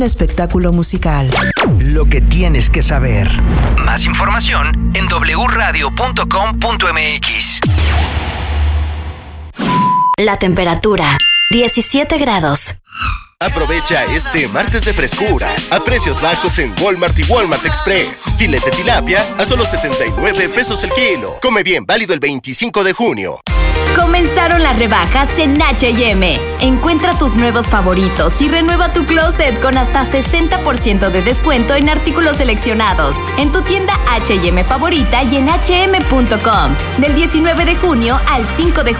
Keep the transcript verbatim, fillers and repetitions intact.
espectáculo musical. Lo que tienes que saber. Más información en doble u radio punto com punto m x. La temperatura, diecisiete grados. Aprovecha este martes de frescura a precios bajos en Walmart y Walmart Express. Filete tilapia a solo setenta y nueve pesos el kilo. Come bien, válido el veinticinco de junio. Comenzaron las rebajas en H y M. Encuentra tus nuevos favoritos y renueva tu closet con hasta sesenta por ciento de descuento en artículos seleccionados. En tu tienda H y M favorita y en h m punto com. Del diecinueve de junio al cinco de julio.